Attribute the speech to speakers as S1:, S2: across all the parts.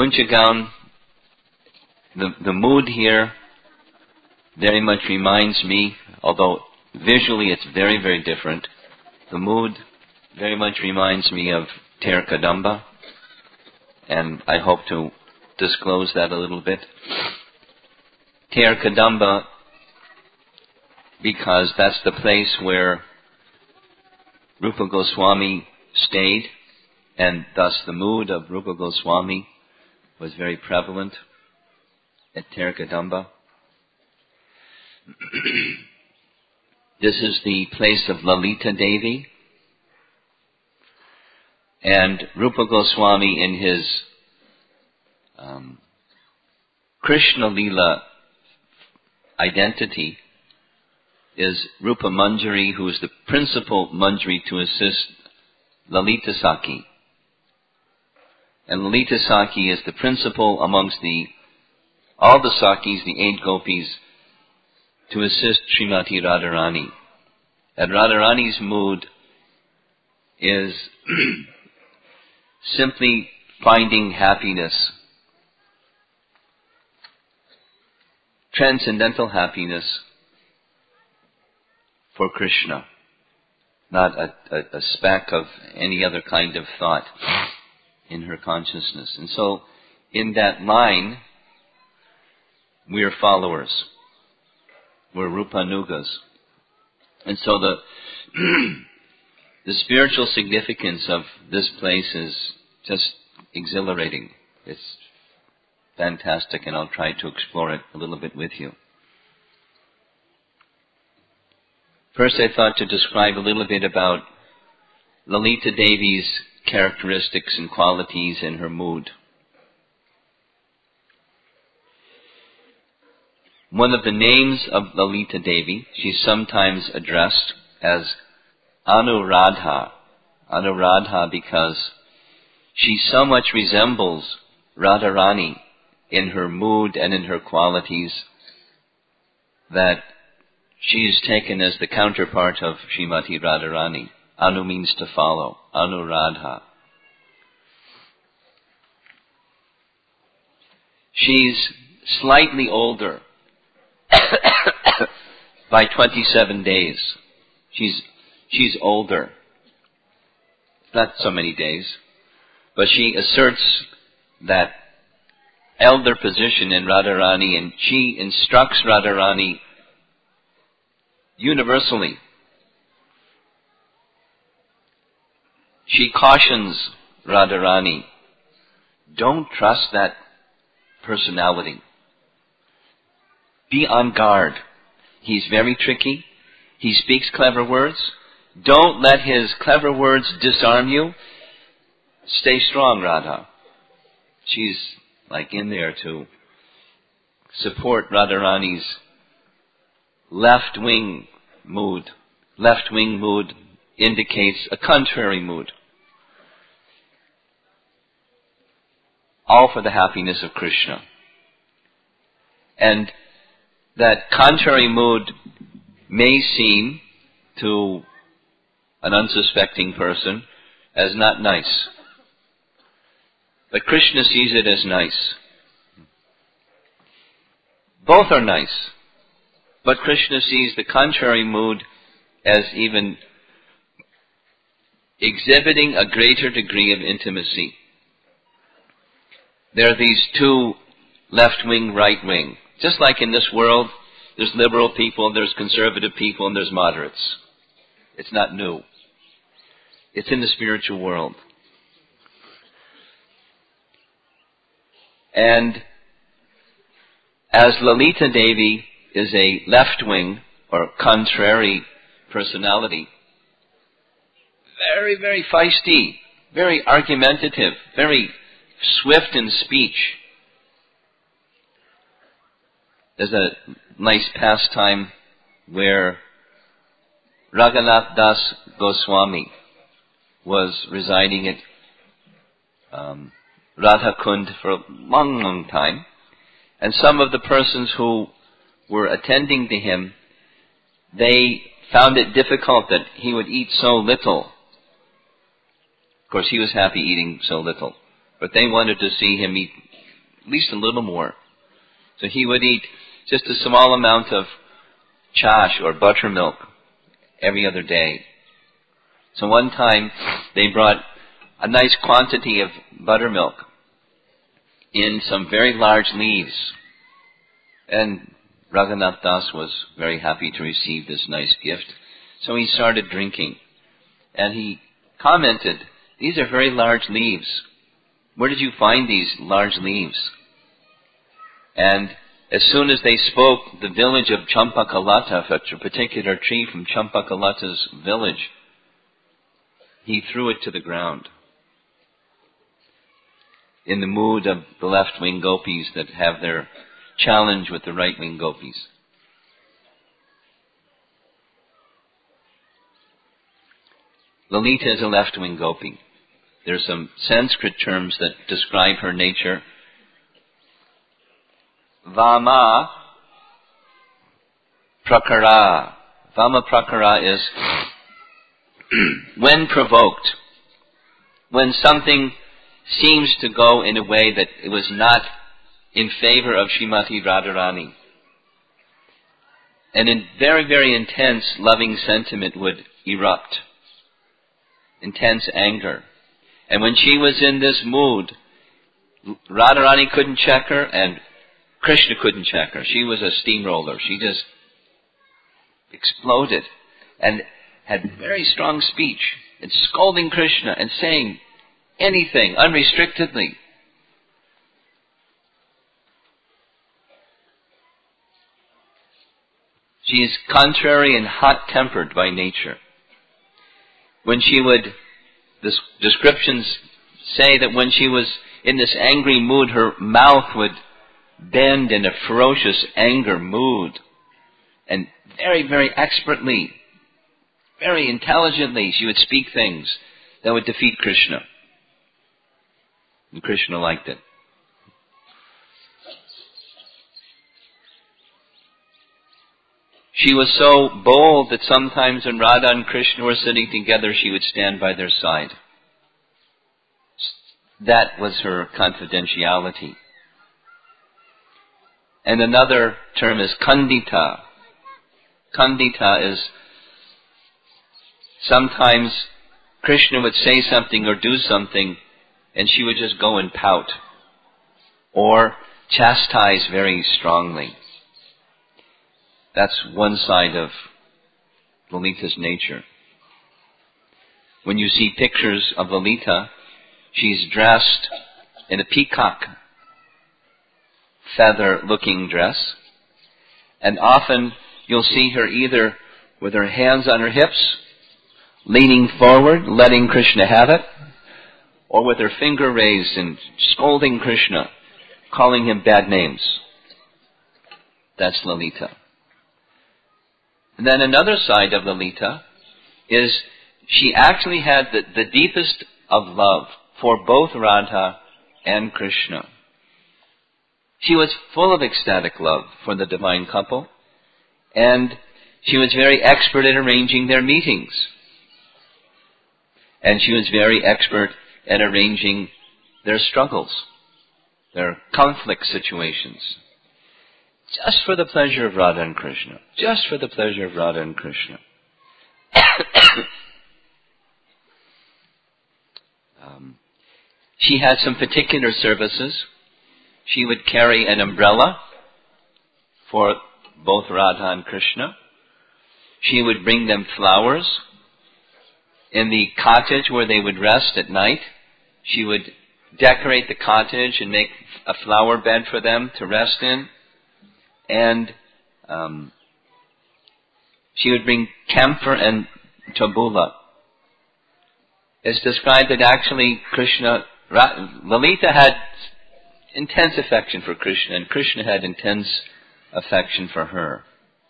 S1: Unchagaon, the mood here very much reminds me, although visually it's very, very different, the mood very much reminds me of Ter Kadamba, and I hope to disclose that a little bit. Ter Kadamba, because that's the place where Rupa Goswami stayed, and thus the mood of Rupa Goswami was very prevalent at Ter Kadamba. This is the place of Lalita Devi, and Rupa Goswami in his Krishna Lila identity is Rupa Manjari, who is the principal Manjari to assist Lalita Saki. And Lalita Saki is the principal amongst all the Sakis, the 8 gopis, to assist Srimati Radharani. And Radharani's mood is simply finding happiness, transcendental happiness for Krishna, not a speck of any other kind of thought in her consciousness. And so, in that line, we are followers. We're Rupanugas. And so the spiritual significance of this place is just exhilarating. It's fantastic, and I'll try to explore it a little bit with you. First, I thought to describe a little bit about Lalita Devi's characteristics and qualities and her mood. One of the names of Lalita Devi, she's sometimes addressed as Anuradha. Anuradha because she so much resembles Radharani in her mood and in her qualities that she is taken as the counterpart of Srimati Radharani. Anu means to follow. Anuradha. She's slightly older by 27 days. She's older. Not so many days. But she asserts that elder position in Radharani, and she instructs Radharani universally. She cautions Radharani, don't trust that personality. Be on guard. He's very tricky. He speaks clever words. Don't let his clever words disarm you. Stay strong, Radha. She's like in there to support Radharani's left-wing mood. Left-wing mood indicates a contrary mood. All for the happiness of Krishna. And that contrary mood may seem to an unsuspecting person as not nice. But Krishna sees it as nice. Both are nice. But Krishna sees the contrary mood as even exhibiting a greater degree of intimacy. There are these two, left wing, right wing. Just like in this world, there's liberal people, there's conservative people, and there's moderates. It's not new. It's in the spiritual world. And as Lalita Devi is a left wing or contrary personality, very, very feisty, very argumentative, very swift in speech. There's a nice pastime where Raghunath Das Goswami was residing at Radha Kund for a long, long time. And some of the persons who were attending to him, they found it difficult that he would eat so little. Of course, he was happy eating so little. But they wanted to see him eat at least a little more. So he would eat just a small amount of chash or buttermilk every other day. So one time they brought a nice quantity of buttermilk in some very large leaves. And Raghunath Das was very happy to receive this nice gift. So he started drinking. And he commented, "These are very large leaves. Where did you find these large leaves?" And as soon as they spoke the village of Champakalata, a particular tree from Champakalata's village, he threw it to the ground. In the mood of the left-wing gopis that have their challenge with the right-wing gopis. Lalita is a left-wing gopi. There's some Sanskrit terms that describe her nature. Vama prakara. Vama prakara is when provoked, when something seems to go in a way that it was not in favor of Srimati Radharani. And in very, very intense loving sentiment would erupt. Intense anger. And when she was in this mood, Radharani couldn't check her and Krishna couldn't check her. She was a steamroller. She just exploded and had very strong speech and scolding Krishna and saying anything unrestrictedly. She is contrary and hot-tempered by nature. When she would, the descriptions say that when she was in this angry mood, her mouth would bend in a ferocious anger mood. And very, very expertly, very intelligently, she would speak things that would defeat Krishna. And Krishna liked it. She was so bold that sometimes when Radha and Krishna were sitting together, she would stand by their side. That was her confidentiality. And another term is kandita. Kandita is sometimes Krishna would say something or do something and she would just go and pout or chastise very strongly. That's one side of Lalita's nature. When you see pictures of Lalita, she's dressed in a peacock feather-looking dress, and often you'll see her either with her hands on her hips, leaning forward, letting Krishna have it, or with her finger raised and scolding Krishna, calling him bad names. That's Lalita. And then another side of Lalita is she actually had the deepest of love for both Radha and Krishna. She was full of ecstatic love for the divine couple, and she was very expert in arranging their meetings. And she was very expert at arranging their struggles, their conflict situations. Just for the pleasure of Radha and Krishna. Just for the pleasure of Radha and Krishna. She had some particular services. She would carry an umbrella for both Radha and Krishna. She would bring them flowers. In the cottage where they would rest at night, she would decorate the cottage and make a flower bed for them to rest in. And she would bring camphor and tabula. It's described that actually Lalita had intense affection for Krishna, and Krishna had intense affection for her.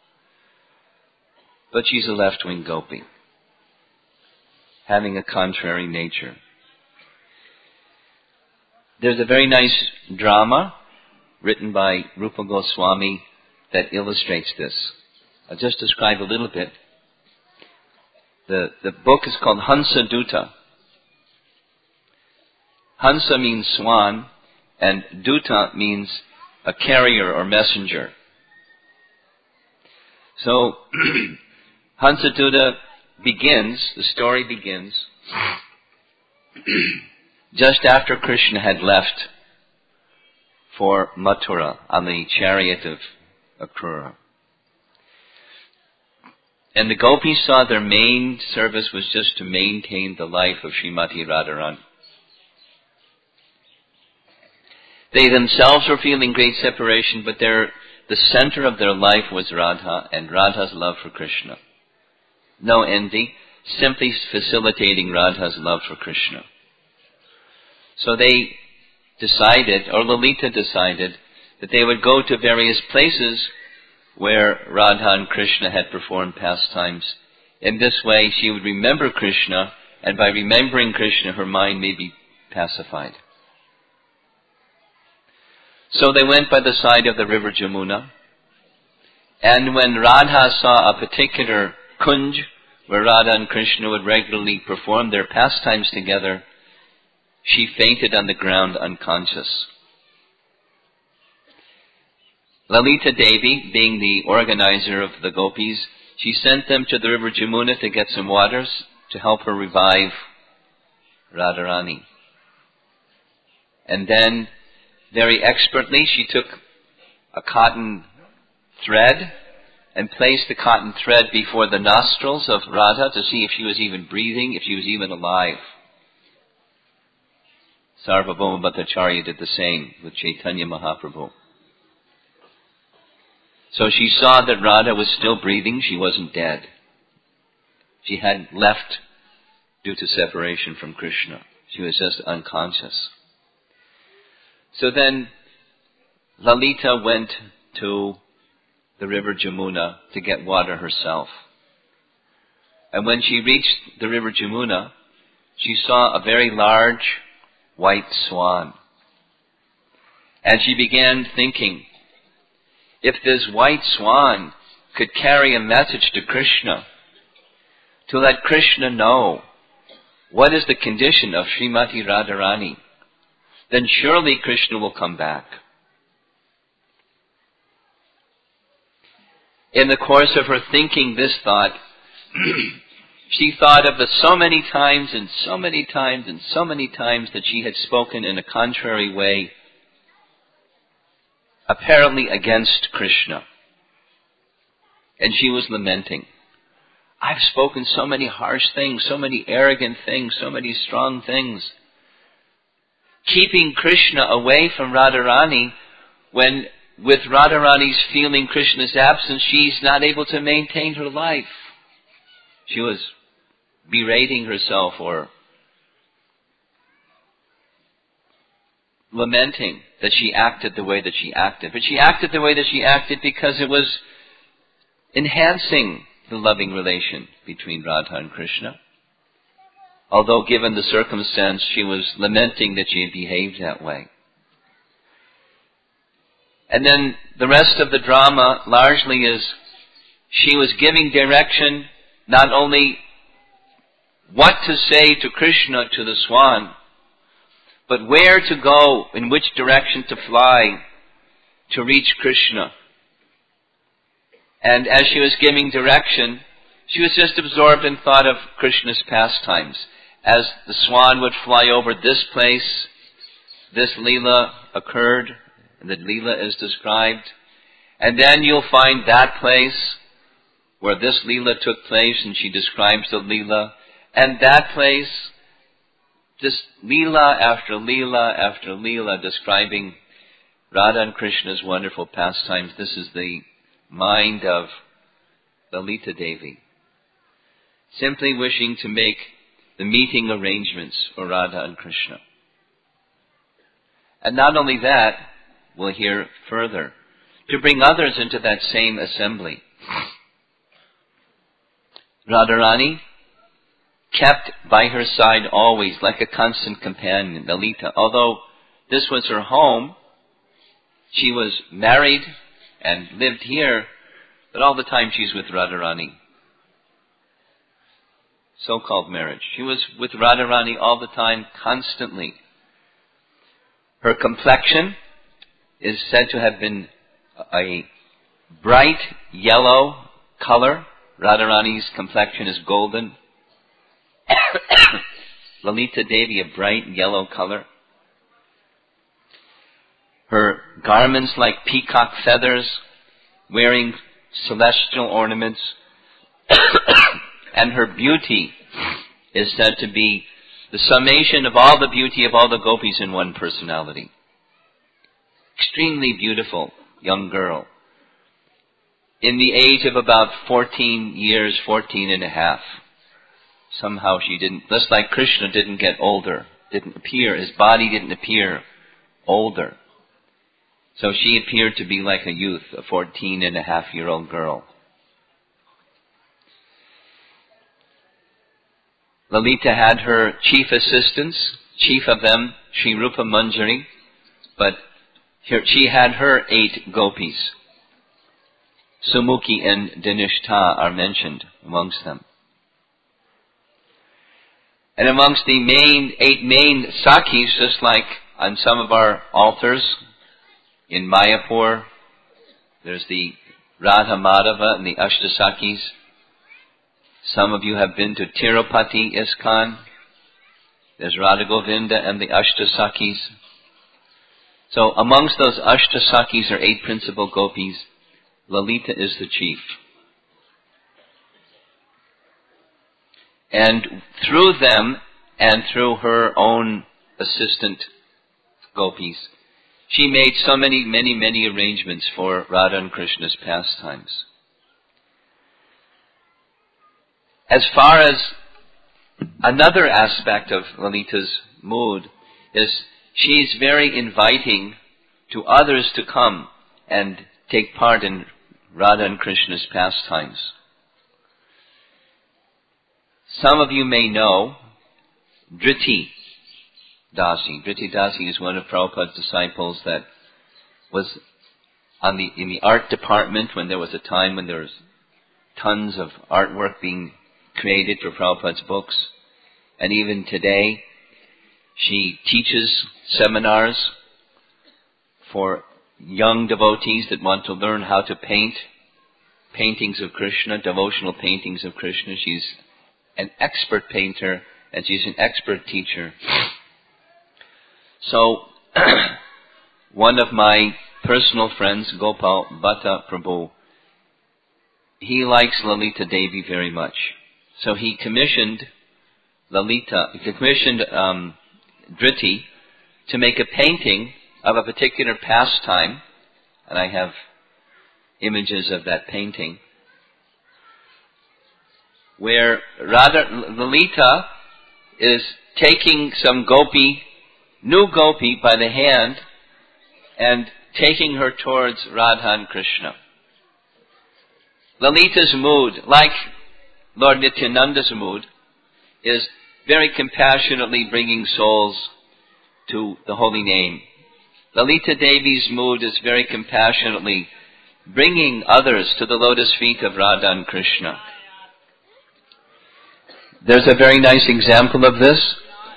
S1: But she's a left-wing gopi, having a contrary nature. There's a very nice drama written by Rupa Goswami that illustrates this. I'll just describe a little bit. The book is called Hansa Duta. Hansa means swan, And Duta means a carrier or messenger. So, Hansaduta the story begins, just after Krishna had left for Mathura on the chariot of Akrura. And the gopis saw their main service was just to maintain the life of Srimati Radharani. They themselves were feeling great separation, but the center of their life was Radha and Radha's love for Krishna. No envy, simply facilitating Radha's love for Krishna. So they decided, or Lalita decided, that they would go to various places where Radha and Krishna had performed pastimes. In this way, she would remember Krishna, and by remembering Krishna, her mind may be pacified. So they went by the side of the river Jamuna, and when Radha saw a particular kunj, where Radha and Krishna would regularly perform their pastimes together, she fainted on the ground unconscious. Lalita Devi, being the organizer of the gopis, she sent them to the river Jamuna to get some waters to help her revive Radharani. And then, very expertly, she took a cotton thread and placed the cotton thread before the nostrils of Radha to see if she was even breathing, if she was even alive. Sarvabhauma Bhattacharya did the same with Chaitanya Mahaprabhu. So she saw that Radha was still breathing, she wasn't dead. She hadn't left due to separation from Krishna. She was just unconscious. So then Lalita went to the river Jamuna to get water herself. And when she reached the river Jamuna, she saw a very large white swan. And she began thinking, if this white swan could carry a message to Krishna, to let Krishna know what is the condition of Srimati Radharani, then surely Krishna will come back. In the course of her thinking this thought, she thought of the so many times and so many times and so many times that she had spoken in a contrary way, apparently against Krishna. And she was lamenting, I've spoken so many harsh things, so many arrogant things, so many strong things, keeping Krishna away from Radharani, when with Radharani's feeling Krishna's absence, she's not able to maintain her life. She was berating herself or lamenting that she acted the way that she acted. But she acted the way that she acted because it was enhancing the loving relation between Radha and Krishna. Although given the circumstance, she was lamenting that she had behaved that way. And then the rest of the drama largely is she was giving direction, not only what to say to Krishna, to the swan, but where to go, in which direction to fly to reach Krishna. And as she was giving direction, she was just absorbed in thought of Krishna's pastimes. As the swan would fly over this place, this Leela occurred, and the Leela is described. And then you'll find that place where this Leela took place, and she describes the Leela. And that place, just Leela after Leela after Leela, describing Radha and Krishna's wonderful pastimes. This is the mind of Lalita Devi, simply wishing to make the meeting arrangements for Radha and Krishna. And not only that, we'll hear further, to bring others into that same assembly. Radharani kept by her side always, like a constant companion, Lalita. Although this was her home, she was married and lived here, but all the time she's with Radharani. So-called marriage. She was with Radharani all the time, constantly. Her complexion is said to have been a bright yellow color. Radharani's complexion is golden. Lalita Devi, a bright yellow color. Her garments like peacock feathers, wearing celestial ornaments. And her beauty is said to be the summation of all the beauty of all the gopis in one personality. Extremely beautiful young girl. In the age of about 14 years, 14 and a half. Somehow she didn't, just like Krishna didn't get older, didn't appear, his body didn't appear older. So she appeared to be like a youth, a 14-and-a-half-year-old girl. Lalita had her chief assistants, chief of them, Sri Rupa Manjari, but she had her 8 gopis. Sumukhi and Dinishta are mentioned amongst them. And amongst the 8 main Sakhis, just like on some of our altars, in Mayapur, there's the Radha Madhava and the Ashtasakhis. Some of you have been to Tirupati ISKCON. There's Radha Govinda and the Ashtasakhis. So amongst those Ashtasakhis are 8 principal gopis. Lalita is the chief. And through them and through her own assistant gopis, she made so many arrangements for Radha and Krishna's pastimes. As far as another aspect of Lalita's mood is she's very inviting to others to come and take part in Radha and Krishna's pastimes. Some of you may know Dhriti Dasi. Dhriti Dasi is one of Prabhupada's disciples that was in the art department when there was a time when there was tons of artwork being created for Prabhupada's books. And even today, she teaches seminars for young devotees that want to learn how to paint paintings of Krishna, devotional paintings of Krishna. She's an expert painter and she's an expert teacher. So, one of my personal friends, Gopal Bhatta Prabhu, he likes Lalita Devi very much. So he commissioned Dhriti to make a painting of a particular pastime, and I have images of that painting, where Lalita is taking some new gopi by the hand and taking her towards Radha and Krishna. Lalita's mood, like Lord Nityananda's mood, is very compassionately bringing souls to the holy name. Lalita Devi's mood is very compassionately bringing others to the lotus feet of Radha and Krishna. There's a very nice example of this.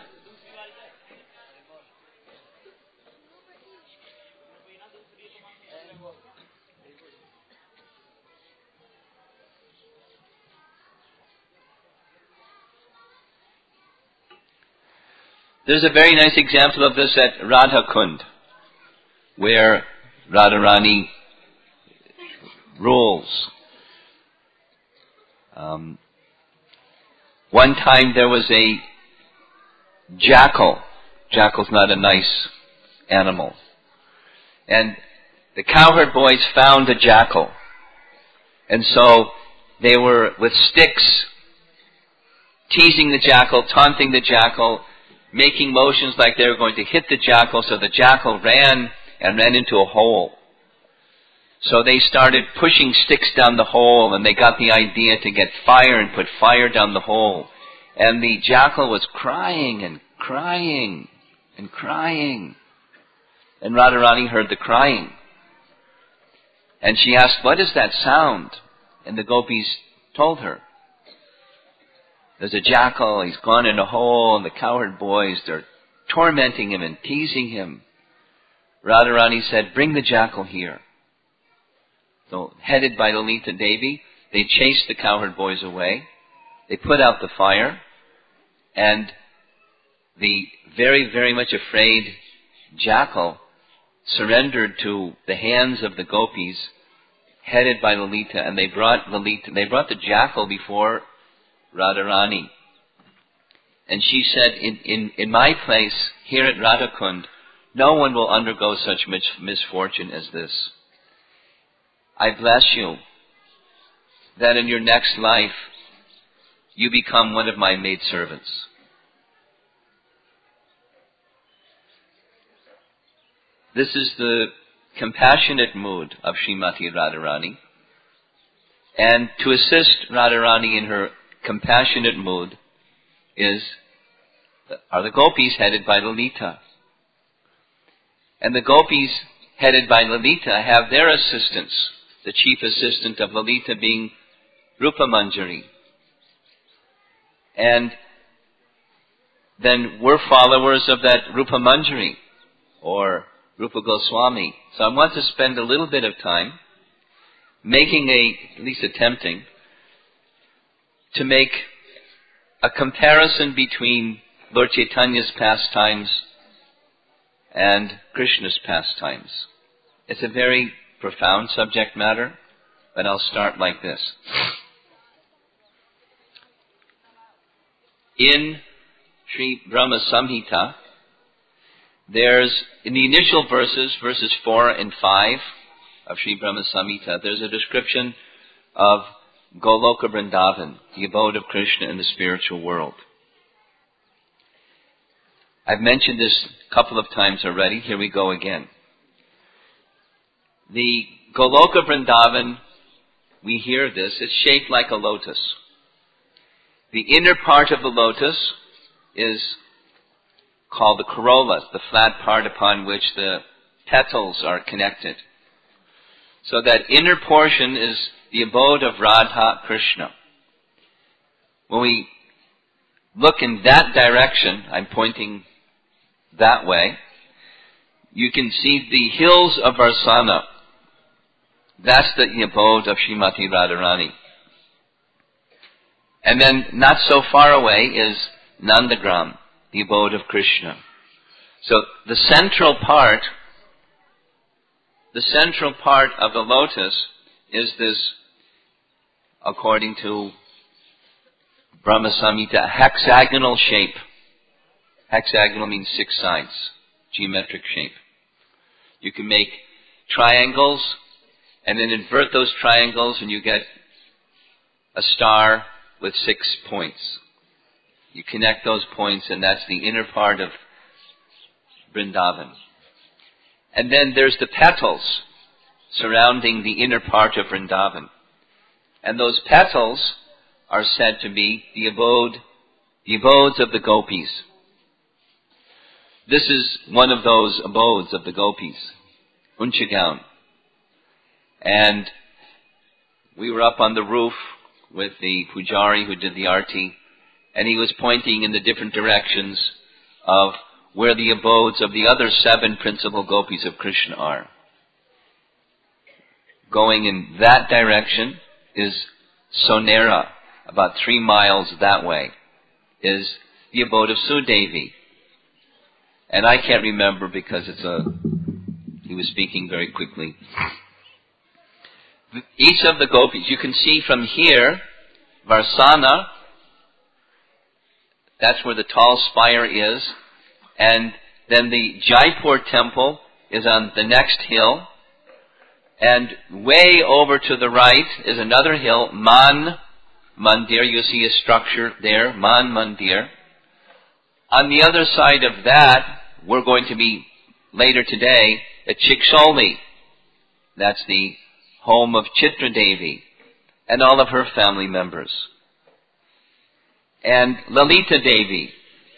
S1: There's a very nice example of this at Radha Kund, where Radharani rules. One time there was a jackal. Jackal's not a nice animal. And the cowherd boys found the jackal. And so they were with sticks teasing the jackal, taunting the jackal, making motions like they were going to hit the jackal, so the jackal ran into a hole. So they started pushing sticks down the hole, and they got the idea to get fire and put fire down the hole. And the jackal was crying and crying and crying. And Radharani heard the crying. And she asked, "What is that sound?" And the gopis told her. There's a jackal, he's gone in a hole, and the cowherd boys, they're tormenting him and teasing him. Radharani said, bring the jackal here. So, headed by Lalita Devi, they chased the cowherd boys away. They put out the fire, and the very, very much afraid jackal surrendered to the hands of the gopis, headed by Lalita, and they brought the jackal before Radharani. And she said, in my place, here at Radhakund, no one will undergo such misfortune as this. I bless you that in your next life, you become one of my maidservants. This is the compassionate mood of Srimati Radharani. And to assist Radharani in her compassionate mood are the gopis headed by Lalita. And the gopis headed by Lalita have their assistants, the chief assistant of Lalita being Rupa Manjari. And then we're followers of that Rupa Manjari, or Rupa Goswami. So I want to spend a little bit of time at least attempting, to make a comparison between Lord Chaitanya's pastimes and Krishna's pastimes. It's a very profound subject matter, but I'll start like this. In Sri Brahma Samhita, there's, in the initial verses 4 and 5 of Sri Brahma Samhita, there's a description of Goloka Vrindavan, the abode of Krishna in the spiritual world. I've mentioned this a couple of times already. Here we go again. The Goloka Vrindavan, we hear this, it's shaped like a lotus. The inner part of the lotus is called the corolla, the flat part upon which the petals are connected. So that inner portion is the abode of Radha Krishna. When we look in that direction, I'm pointing that way, you can see the hills of Varsana. That's the abode of Srimati Radharani. And then not so far away is Nandagram, the abode of Krishna. So the central part of the lotus is this, according to Brahma Samhita, hexagonal shape. Hexagonal means 6 sides, geometric shape. You can make triangles and then invert those triangles and you get a star with 6 points. You connect those points and that's the inner part of Vrindavan. And then there's the petals surrounding the inner part of Vrindavan. And those petals are said to be the abodes of the gopis. This is one of those abodes of the gopis, Unchagaon. And we were up on the roof with the pujari who did the arti, and he was pointing in the different directions of where the abodes of the other 7 principal gopis of Krishna are. Going in that direction is Sonera, about 3 miles that way, is the abode of Sudevi. And I can't remember because he was speaking very quickly. Each of the gopis, you can see from here, Varsana, that's where the tall spire is, and then the Jaipur temple is on the next hill, and way over to the right is another hill, Man Mandir. You see a structure there, Man Mandir. On the other side of that, we're going to be later today at Chiksholi. That's the home of Chitra Devi and all of her family members. And Lalita Devi,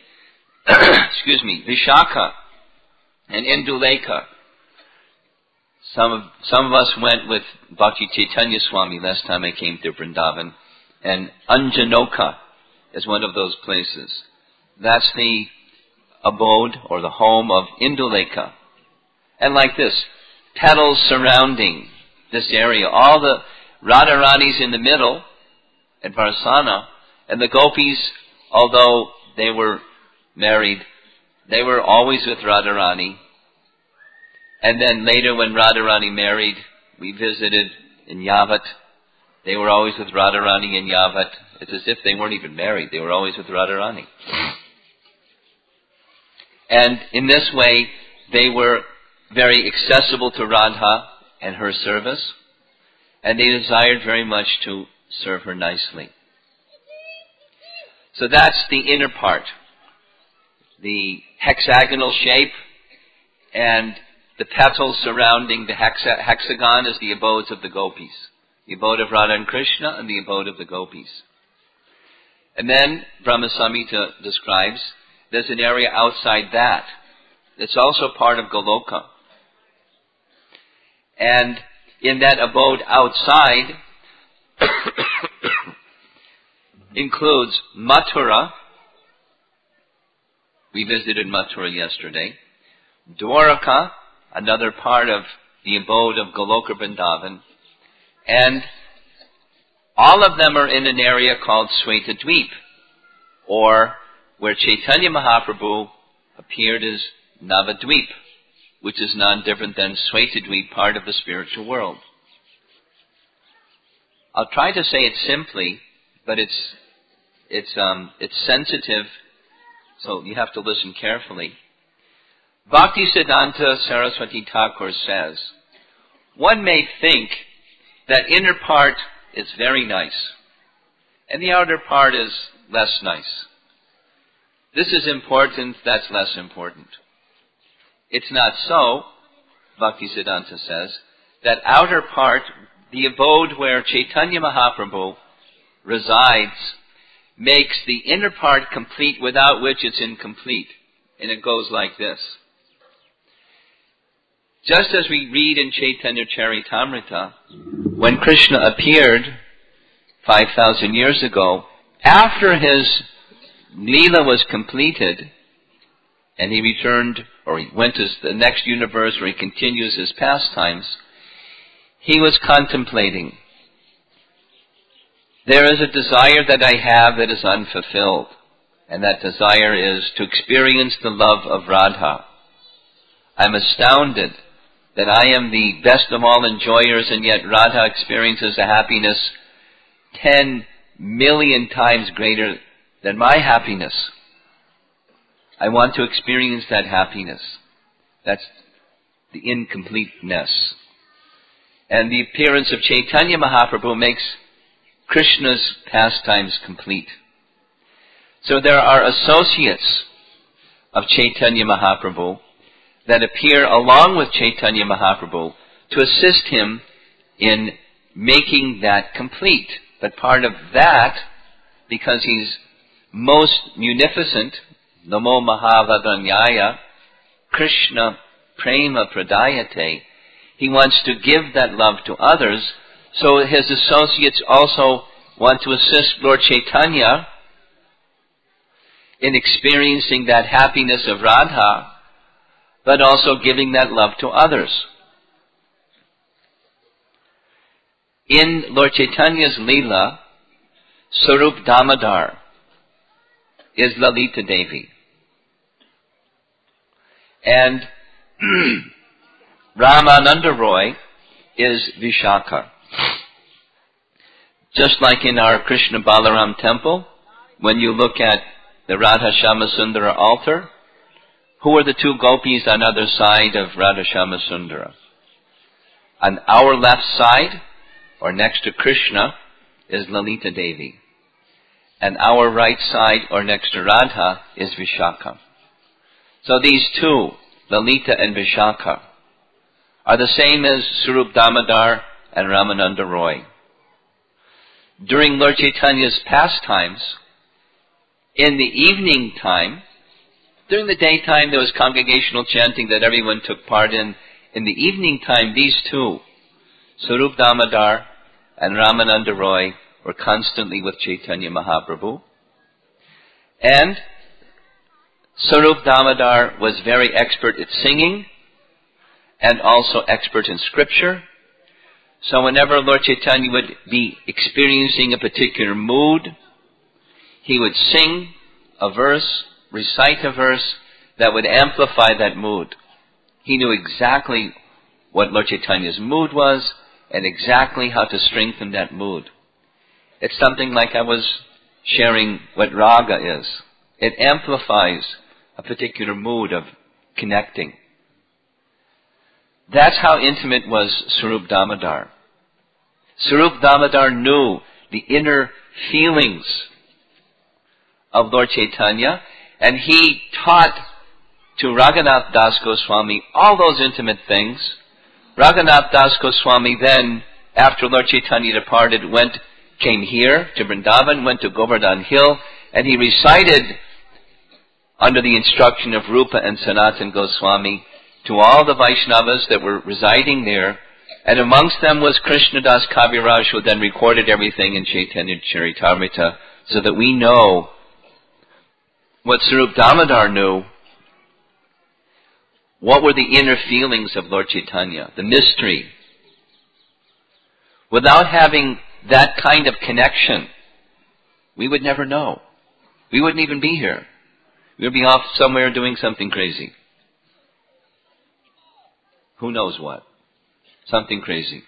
S1: Vishakha and Indulekha. Some of us went with Bhakti Chaitanya Swami last time I came to Vrindavan, and Anjanoka is one of those places. That's the abode or the home of Indulekha. And like this, petals surrounding this area. All the Radharani's in the middle at Varsana, and the gopis, although they were married, they were always with Radharani. And then later when Radharani married, we visited in Yavat. They were always with Radharani in Yavat. It's as if they weren't even married. They were always with Radharani. And in this way, they were very accessible to Radha and her service. And they desired very much to serve her nicely. So that's the inner part. The hexagonal shape and the petals surrounding the hexagon is the abodes of the gopis. The abode of Radha and Krishna and the abode of the gopis. And then Brahma Samhita describes there's an area outside that that's also part of Goloka. And in that abode outside includes Mathura. We visited Mathura yesterday. Dwaraka, another part of the abode of Goloka Vrindavan. And all of them are in an area called Svetadweep, or where Chaitanya Mahaprabhu appeared as Navadweep, which is none different than Svetadweep, part of the spiritual world. I'll try to say it simply, but it's sensitive, so you have to listen carefully. Bhaktisiddhanta Saraswati Thakur says, one may think that inner part is very nice, and the outer part is less nice. This is important, that's less important. It's not so, Bhaktisiddhanta says, that outer part, the abode where Chaitanya Mahaprabhu resides, makes the inner part complete, without which it's incomplete. And it goes like this. Just as we read in Chaitanya Charitamrita, when Krishna appeared 5,000 years ago, after his Leela was completed, and he returned, or he went to the next universe where he continues his pastimes, he was contemplating, there is a desire that I have that is unfulfilled, and that desire is to experience the love of Radha. I'm astounded that I am the best of all enjoyers, and yet Radha experiences a happiness 10 million times greater than my happiness. I want to experience that happiness. That's the incompleteness. And the appearance of Chaitanya Mahaprabhu makes Krishna's pastimes complete. So there are associates of Chaitanya Mahaprabhu that appear along with Chaitanya Mahaprabhu to assist him in making that complete. But part of that, because he's most munificent, Namo Mahavadanyaya, Krishna Prema Pradayate, he wants to give that love to others, so his associates also want to assist Lord Chaitanya in experiencing that happiness of Radha, but also giving that love to others. In Lord Chaitanya's Leela, Sarup Damodar is Lalita Devi. And Ramananda Roy is Vishaka. Just like in our Krishna Balaram temple, when you look at the Radha Shama Sundara altar, who are the two gopis on either side of Radha Shama Sundara? On our left side, or next to Krishna, is Lalita Devi. And our right side, or next to Radha, is Vishaka. So these two, Lalita and Vishaka, are the same as Sarup Damodar and Ramananda Roy. During Lord Chaitanya's pastimes, in the evening time, during the daytime there was congregational chanting that everyone took part in. In the evening time, these two, Sarup Damodar and Ramananda Roy, were constantly with Chaitanya Mahaprabhu. And Sarup Damodar was very expert at singing, and also expert in scripture. So whenever Lord Chaitanya would be experiencing a particular mood, he would sing a verse, recite a verse that would amplify that mood. He knew exactly what Lord Chaitanya's mood was and exactly how to strengthen that mood. It's something like I was sharing what raga is. It amplifies a particular mood of connecting. That's how intimate was Sarup Damodar. Sarup Damodar knew the inner feelings of Lord Chaitanya, and he taught to Raghunath Das Goswami all those intimate things. Raghunath Das Goswami then, after Lord Chaitanya departed, came here to Vrindavan, went to Govardhan Hill, and he recited under the instruction of Rupa and Sanatan Goswami to all the Vaishnavas that were residing there, and amongst them was Krishnadas Kaviraj, who then recorded everything in Chaitanya Charitamrita, so that we know what Sarup Damodar knew. What were the inner feelings of Lord Chaitanya, the mystery? Without having that kind of connection, we would never know. We wouldn't even be here. We would be off somewhere doing something crazy. Who knows what? Something crazy.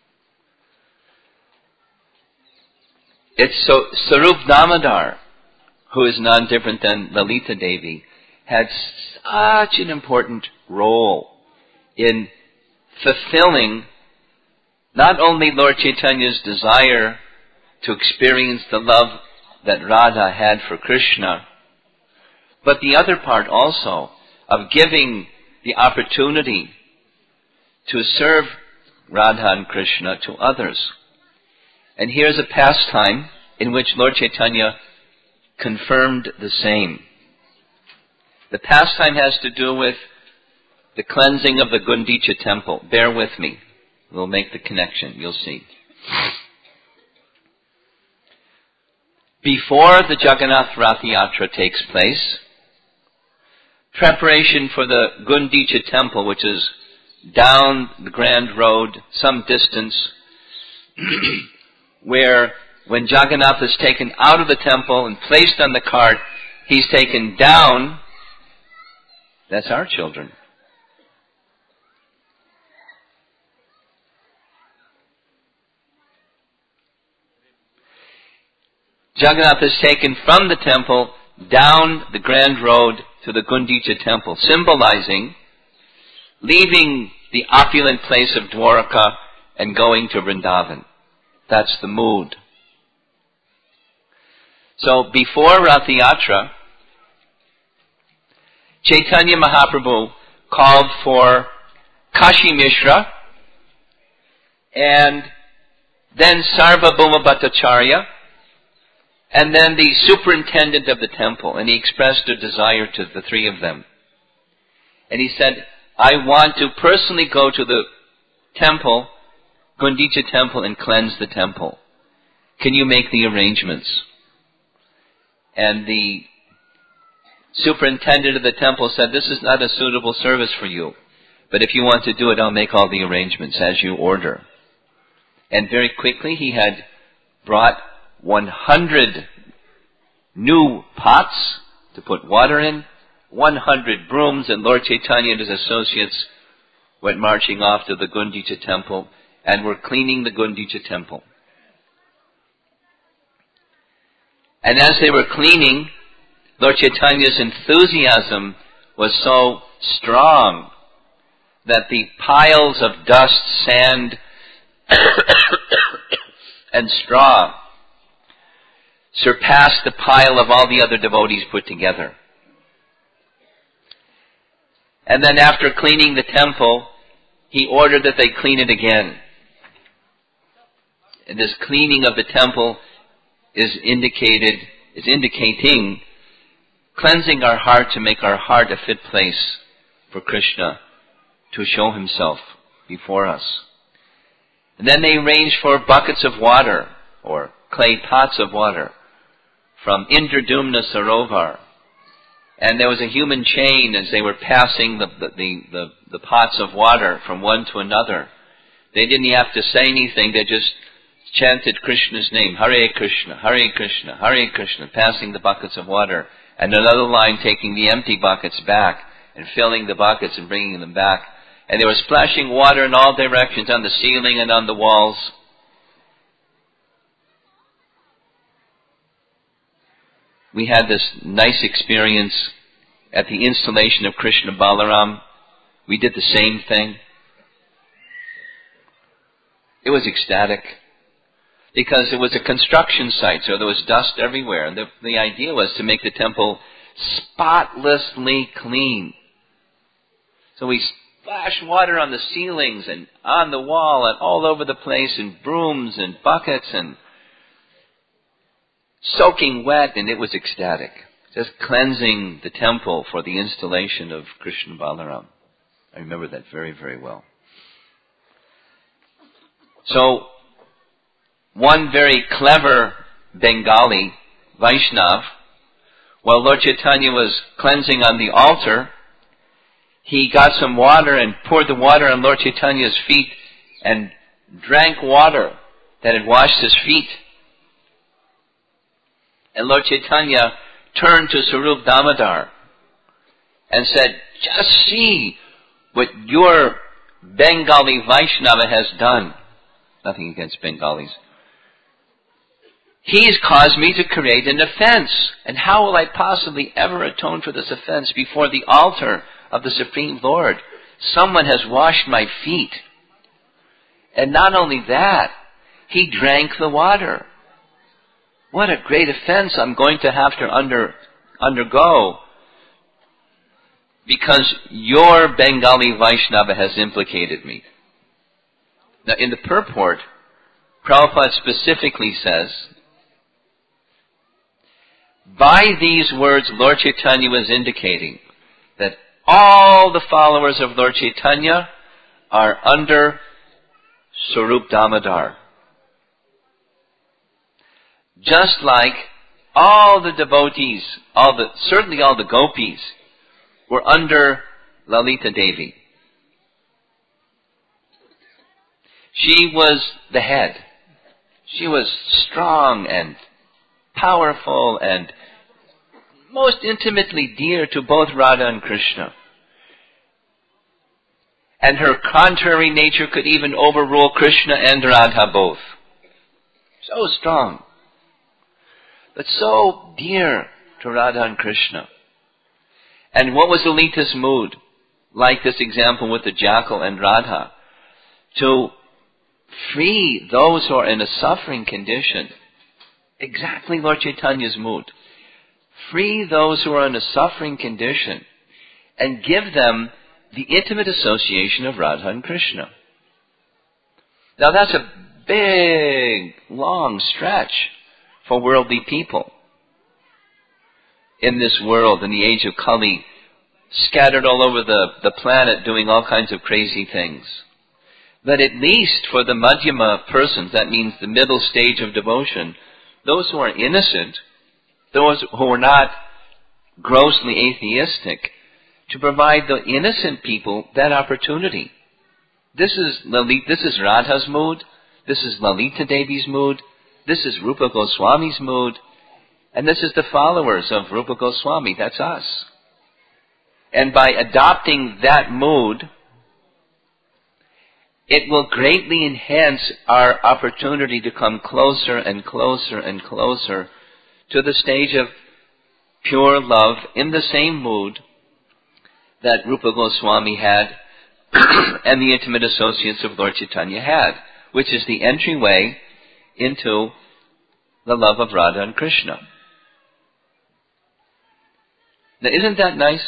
S1: It's so Sarup Damodar, who is none different than Lalita Devi, had such an important role in fulfilling not only Lord Chaitanya's desire to experience the love that Radha had for Krishna, but the other part also of giving the opportunity to serve Radha and Krishna to others. And here's a pastime in which Lord Chaitanya confirmed the same. The pastime has to do with the cleansing of the Gundicha temple. Bear with me. We'll make the connection. You'll see. Before the Jagannath Rath Yatra takes place, preparation for the Gundicha temple, which is down the Grand Road, some distance, where when Jagannath is taken out of the temple and placed on the cart, he's taken down. That's our children. Jagannath is taken from the temple down the Grand Road to the Gundicha temple, symbolizing leaving the opulent place of Dwaraka and going to Vrindavan. That's the mood. So before Rath Yatra, Chaitanya Mahaprabhu called for Kashi Mishra and then Sarvabhauma Bhattacharya and then the superintendent of the temple, and he expressed a desire to the three of them. And he said, I want to personally go to the temple, Gundicha temple, and cleanse the temple. Can you make the arrangements? And the superintendent of the temple said, this is not a suitable service for you, but if you want to do it, I'll make all the arrangements as you order. And very quickly he had brought 100 new pots to put water in, 100 brooms, and Lord Chaitanya and his associates went marching off to the Gundicha temple and were cleaning the Gundicha temple. And as they were cleaning, Lord Chaitanya's enthusiasm was so strong that the piles of dust, sand, and straw surpassed the pile of all the other devotees put together. And then after cleaning the temple, he ordered that they clean it again. And this cleaning of the temple is indicating cleansing our heart to make our heart a fit place for Krishna to show himself before us. And then they arranged for buckets of water, or clay pots of water, from Indradumna Sarovar, And there was a human chain as they were passing the pots of water from one to another. They didn't have to say anything, they just chanted Krishna's name, Hare Krishna, Hare Krishna, Hare Krishna, passing the buckets of water. And another line taking the empty buckets back and filling the buckets and bringing them back. And they were splashing water in all directions, on the ceiling and on the walls. We had this nice experience at the installation of Krishna Balaram. We did the same thing. It was ecstatic. Because it was a construction site, so there was dust everywhere. And the idea was to make the temple spotlessly clean. So we splashed water on the ceilings and on the wall and all over the place, and brooms and buckets and soaking wet, and it was ecstatic. Just cleansing the temple for the installation of Krishna Balaram. I remember that very, very well. So, one very clever Bengali Vaishnav, while Lord Chaitanya was cleansing on the altar, he got some water and poured the water on Lord Chaitanya's feet and drank water that had washed his feet. And Lord Chaitanya turned to Sarup Damodar and said, "Just see what your Bengali Vaishnava has done." Nothing against Bengalis. "He's caused me to create an offense. And how will I possibly ever atone for this offense before the altar of the Supreme Lord? Someone has washed my feet." And not only that, he drank the water. What a great offense I'm going to have to undergo because your Bengali Vaishnava has implicated me. Now in the purport, Prabhupada specifically says, by these words Lord Chaitanya was indicating that all the followers of Lord Chaitanya are under Sarup Damodar. Just like all the devotees, certainly all the gopis, were under Lalita Devi. She was the head. She was strong and powerful and most intimately dear to both Radha and Krishna. And her contrary nature could even overrule Krishna and Radha both. So strong. But so dear to Radha and Krishna. And what was Lalita's mood? Like this example with the jackal and Radha. To free those who are in a suffering condition. Exactly Lord Chaitanya's mood. Free those who are in a suffering condition and give them the intimate association of Radha and Krishna. Now that's a big, long stretch for worldly people. In this world, in the age of Kali, scattered all over the planet doing all kinds of crazy things. But at least for the Madhyama persons, that means the middle stage of devotion, those who are innocent, those who are not grossly atheistic, to provide the innocent people that opportunity. This is Radha's mood, this is Lalita Devi's mood, this is Rupa Goswami's mood, and this is the followers of Rupa Goswami, that's us. And by adopting that mood, it will greatly enhance our opportunity to come closer and closer and closer to the stage of pure love in the same mood that Rupa Goswami had and the intimate associates of Lord Chaitanya had, which is the entryway into the love of Radha and Krishna. Now, isn't that nice?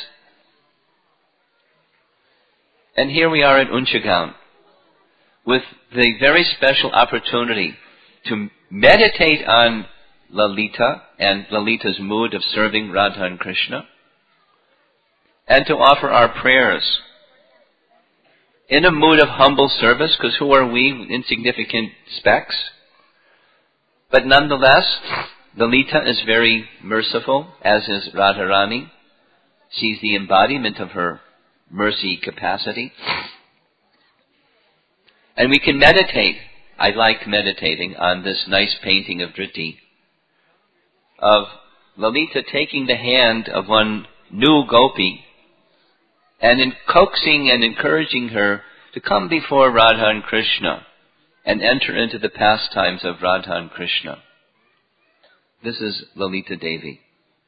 S1: And here we are at Unchagaon with the very special opportunity to meditate on Lalita and Lalita's mood of serving Radha and Krishna, and to offer our prayers in a mood of humble service, because who are we, insignificant specks? But nonetheless, Lalita is very merciful, as is Radharani. She's the embodiment of her mercy capacity. And we can meditate. I like meditating on this nice painting of Dhriti, of Lalita taking the hand of one new gopi and in coaxing and encouraging her to come before Radha and Krishna and enter into the pastimes of Radha and Krishna. This is Lalita Devi.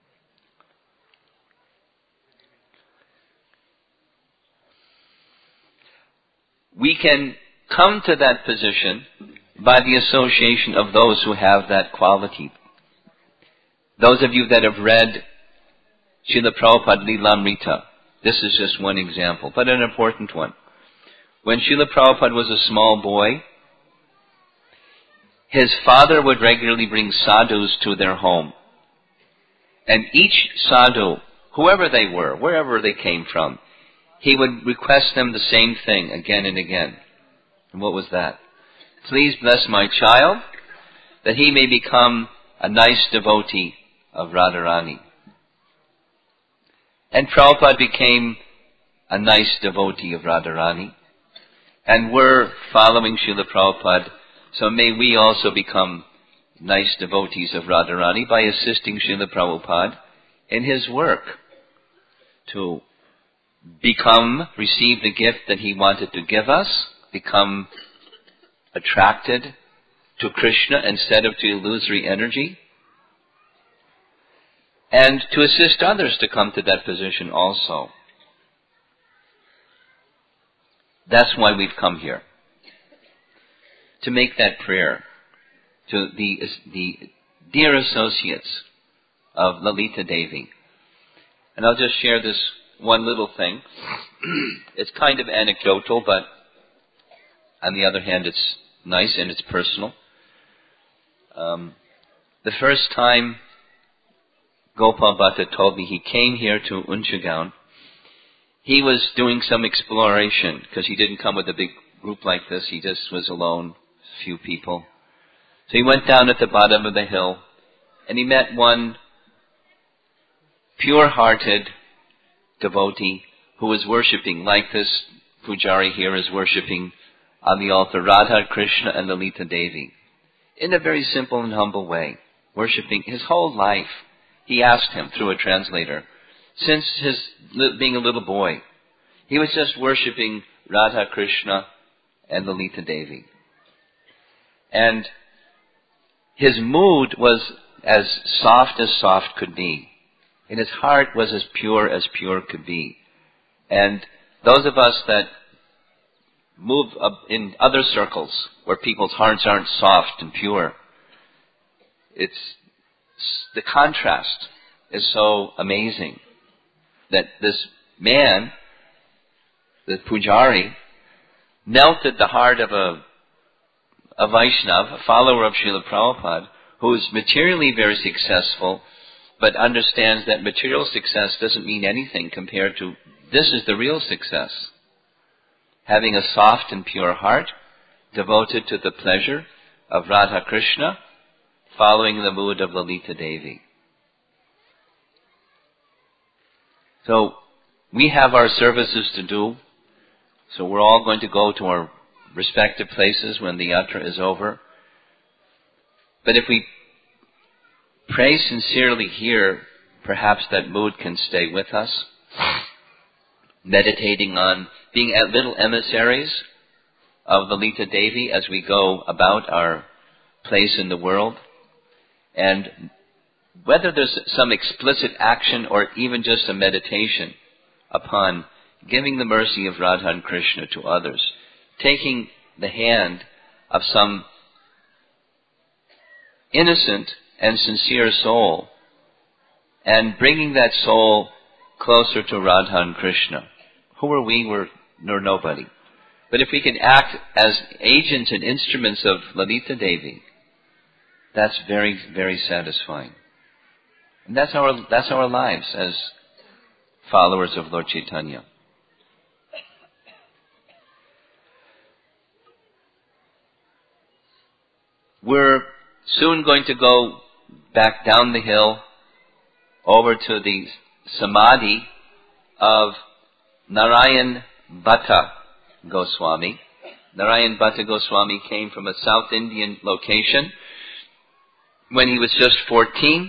S1: We can come to that position by the association of those who have that quality. Those of you that have read Srila Prabhupada Lilamrita, this is just one example, but an important one. When Srila Prabhupada was a small boy, his father would regularly bring sadhus to their home. And each sadhu, whoever they were, wherever they came from, he would request them the same thing again and again. And what was that? Please bless my child, that he may become a nice devotee of Radharani. And Prabhupada became a nice devotee of Radharani. And we're following Srila Prabhupada, so may we also become nice devotees of Radharani by assisting Srila Prabhupada in his work to receive the gift that he wanted to give us, become attracted to Krishna instead of to illusory energy, and to assist others to come to that position also. That's why we've come here, to make that prayer to the dear associates of Lalita Devi. And I'll just share this one little thing. It's kind of anecdotal, but on the other hand, it's nice and it's personal. The first time Gopal Bhatta told me he came here to Unchagaon, he was doing some exploration, because he didn't come with a big group like this. He just was alone, a few people. So he went down at the bottom of the hill, and he met one pure-hearted devotee who was worshipping, like this pujari here is worshipping on the altar, Radha, Krishna, and Lalita Devi, in a very simple and humble way, worshipping his whole life. He asked him through a translator, since his being a little boy, he was just worshipping Radha, Krishna, and Lalita Devi. And his mood was as soft could be. And his heart was as pure could be. And those of us that move up in other circles where people's hearts aren't soft and pure, it's the contrast is so amazing that this man, the pujari, melted the heart of a Vaishnav, a follower of Srila Prabhupada, who is materially very successful, but understands that material success doesn't mean anything compared to this is the real success. Having a soft and pure heart, devoted to the pleasure of Radha Krishna, following the mood of Lalita Devi. So, we have our services to do, so we're all going to go to our respective places when the yatra is over. But if we pray sincerely here, perhaps that mood can stay with us, meditating on being little emissaries of Lalita Devi as we go about our place in the world. And whether there's some explicit action or even just a meditation upon giving the mercy of Radha and Krishna to others, taking the hand of some innocent and sincere soul and bringing that soul closer to Radha and Krishna. Who are we? We're nobody. But if we can act as agents and instruments of Lalita Devi, that's very, very satisfying. And that's our lives as followers of Lord Chaitanya. We're soon going to go back down the hill over to the Samadhi of Narayan Bhatta Goswami. Narayan Bhatta Goswami came from a South Indian location. When he was just 14,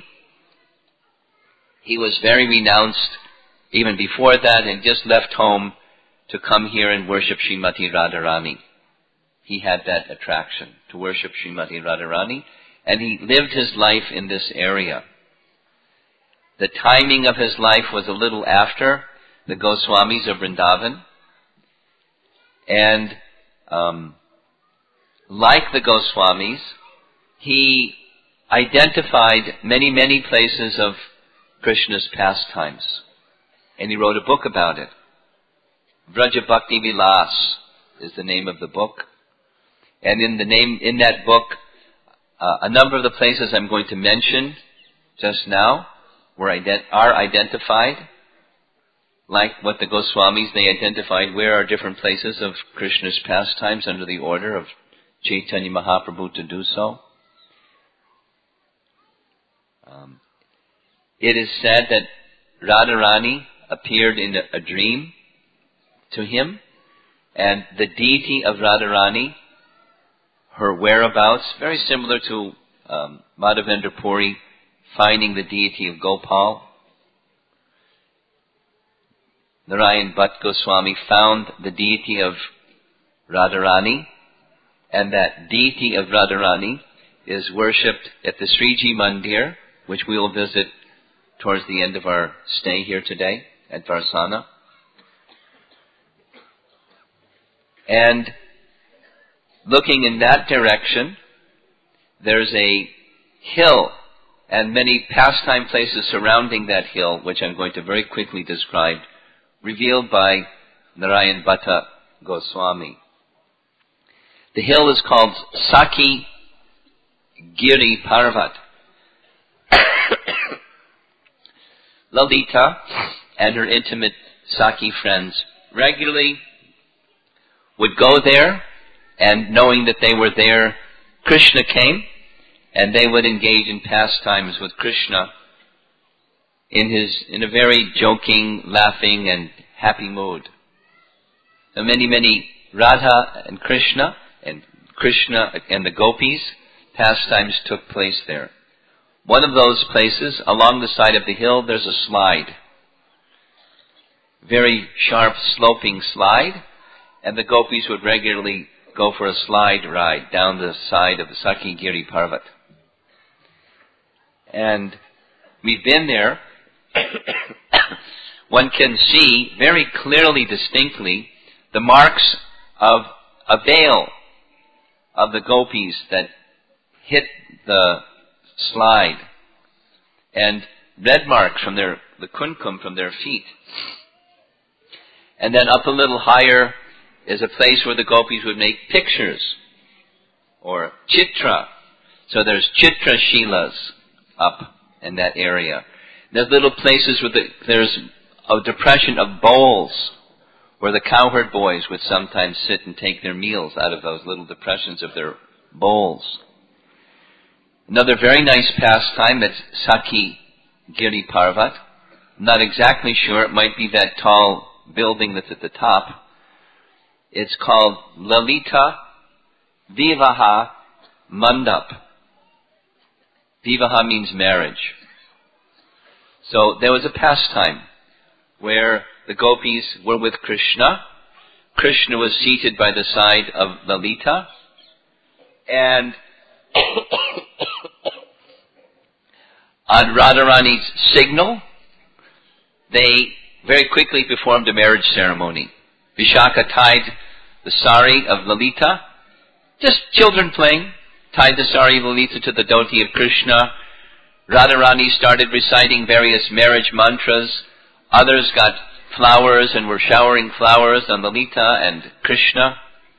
S1: he was very renounced even before that, and just left home to come here and worship Srimati Radharani. He had that attraction to worship Srimati Radharani, and he lived his life in this area. The timing of his life was a little after the Goswamis of Vrindavan, and like the Goswamis, he identified many places of Krishna's pastimes, and he wrote a book about it. Vraja Bhakti Vilas is the name of the book. And in that book, a number of the places I'm going to mention just now are identified, like what the Goswamis, they identified where are different places of Krishna's pastimes under the order of Chaitanya Mahaprabhu to do so. It is said that Radharani appeared in a dream to him, and the deity of Radharani, her whereabouts, very similar to Madhavendra Puri finding the deity of Gopal. Narayan Bhatta Goswami found the deity of Radharani, and that deity of Radharani is worshipped at the Sriji Mandir, which we will visit towards the end of our stay here today at Varsana. And looking in that direction, there's a hill and many pastime places surrounding that hill, which I'm going to very quickly describe, revealed by Narayan Bhatta Goswami. The hill is called Sakhi Giri Parvat. Lalita and her intimate Sakhi friends regularly would go there, and knowing that they were there, Krishna came, and they would engage in pastimes with Krishna in a very joking, laughing, and happy mood. So many Radha and Krishna and the gopis pastimes took place there. One of those places, along the side of the hill, there's a slide. Very sharp, sloping slide, and the gopis would regularly go for a slide ride down the side of the Sakhi Giri Parvat. And we've been there. One can see very clearly, distinctly, the marks of a veil of the gopis that hit the slide, and red marks from the kunkum from their feet. And then up a little higher is a place where the gopis would make pictures, or chitra. So there's chitra shilas up in that area. There's little places where there's a depression of bowls, where the cowherd boys would sometimes sit and take their meals out of those little depressions of their bowls. Another very nice pastime, that's Sakhi Giri Parvat. I'm not exactly sure, it might be that tall building that's at the top. It's called Lalita Vivaha Mandap. Vivaha means marriage. So there was a pastime where the gopis were with Krishna. Krishna was seated by the side of Lalita, and on Radharani's signal, they very quickly performed a marriage ceremony. Vishaka tied the sari of Lalita, just children playing, tied the sari of Lalita to the dhoti of Krishna. Radharani started reciting various marriage mantras. Others got flowers and were showering flowers on Lalita and Krishna.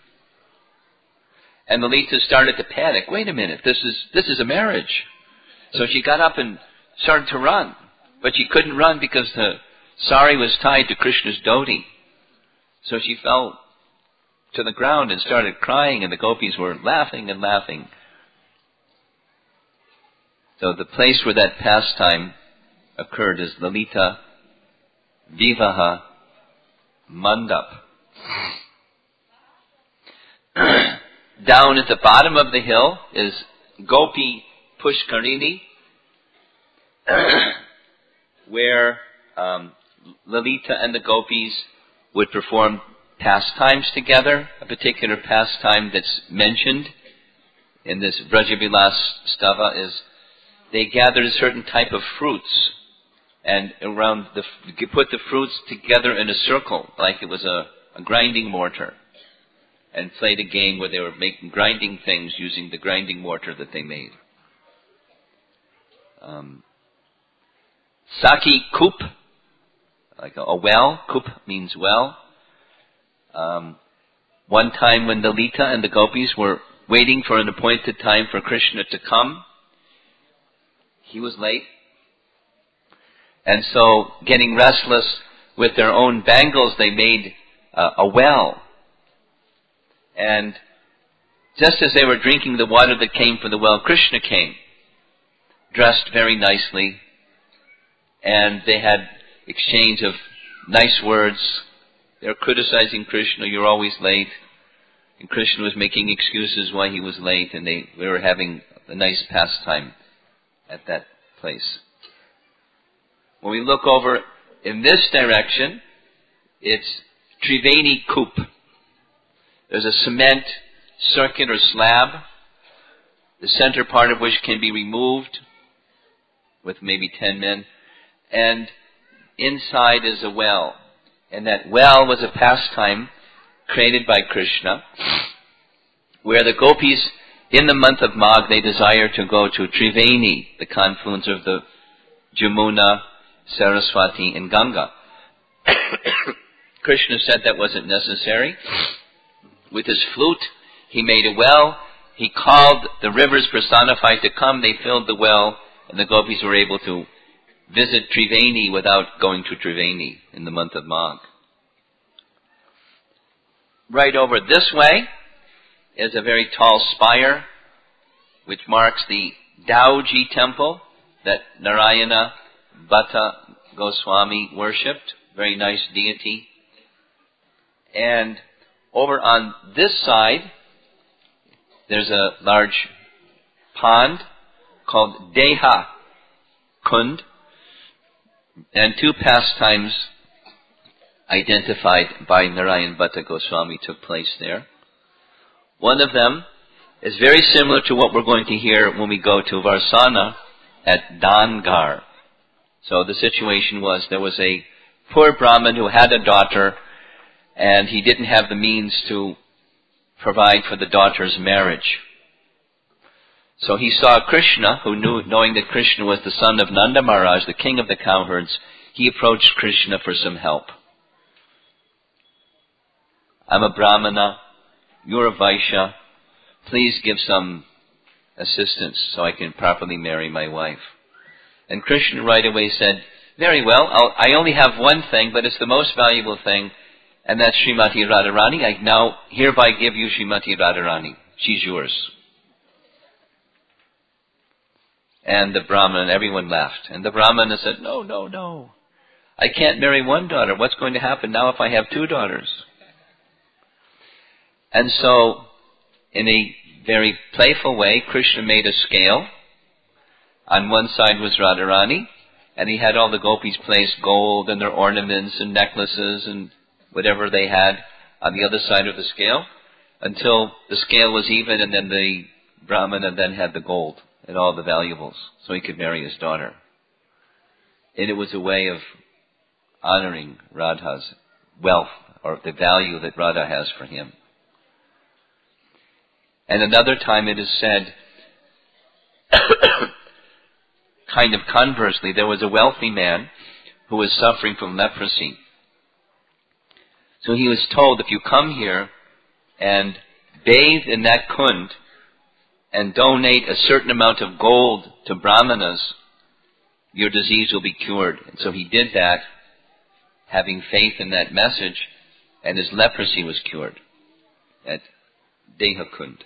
S1: And Lalita started to panic. Wait a minute, this is a marriage. So she got up and started to run. But she couldn't run because the sari was tied to Krishna's dhoti. So she fell to the ground and started crying, and the gopis were laughing and laughing. So the place where that pastime occurred is Lalita Vivaha Mandap. Down at the bottom of the hill is Gopi Pushkarini, where Lalita and the gopis would perform pastimes together. A particular pastime that's mentioned in this Brajavilas stava is they gathered a certain type of fruits, and put the fruits together in a circle like it was a grinding mortar, and played a game where they were grinding things using the grinding mortar that they made. Saki Kup, like a well. Kup means well. One time when Lalita and the gopis were waiting for an appointed time for Krishna to come, he was late. And so, getting restless with their own bangles, they made a well. And just as they were drinking the water that came from the well, Krishna came, dressed very nicely, and they had exchange of nice words. They were criticizing Krishna, "You're always late." And Krishna was making excuses why he was late, and they were having a nice pastime at that place. When we look over in this direction, it's Triveni Kup. There's a cement circular slab, the center part of which can be removed with maybe 10 men, and inside is a well. And that well was a pastime created by Krishna, where the gopis, in the month of Magh, they desire to go to Triveni, the confluence of the Jamuna, Saraswati, and Ganga. Krishna said that wasn't necessary. With his flute, he made a well. He called the rivers personified to come. They filled the well, and the gopis were able to visit Triveni without going to Triveni in the month of Magh. Right over this way is a very tall spire, which marks the Dauji temple that Narayana Bhatta Goswami worshipped. Very nice deity. And over on this side, there's a large pond called Deha Kund, and two pastimes identified by Narayana Bhatta Goswami took place there. One of them is very similar to what we're going to hear when we go to Varsana at Dangar. So the situation was, there was a poor Brahmin who had a daughter, and he didn't have the means to provide for the daughter's marriage. So he saw Krishna, who knowing that Krishna was the son of Nanda Maharaj, the king of the cowherds, he approached Krishna for some help. "I'm a Brahmana, you're a Vaishya, please give some assistance so I can properly marry my wife." And Krishna right away said, "Very well, I only have one thing, but it's the most valuable thing, and that's Srimati Radharani. I now hereby give you Srimati Radharani. She's yours." And the Brahmana, everyone laughed. And the Brahmana said, "No, no, no. I can't marry one daughter. What's going to happen now if I have two daughters?" And so, in a very playful way, Krishna made a scale. On one side was Radharani, and he had all the gopis place gold and their ornaments and necklaces and whatever they had on the other side of the scale, until the scale was even, and then the Brahmana then had the gold and all the valuables, so he could marry his daughter. And it was a way of honoring Radha's wealth, or the value that Radha has for him. And another time it is said, kind of conversely, there was a wealthy man who was suffering from leprosy. So he was told, if you come here and bathe in that kund and donate a certain amount of gold to brahmanas, your disease will be cured. And so he did that, having faith in that message, and his leprosy was cured at Dehakund.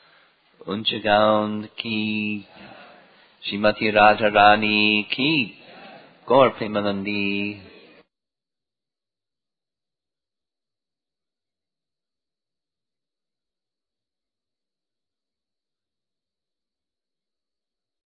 S1: Unchagaon ki, Srimati Radharani ki, Gaur Premanandi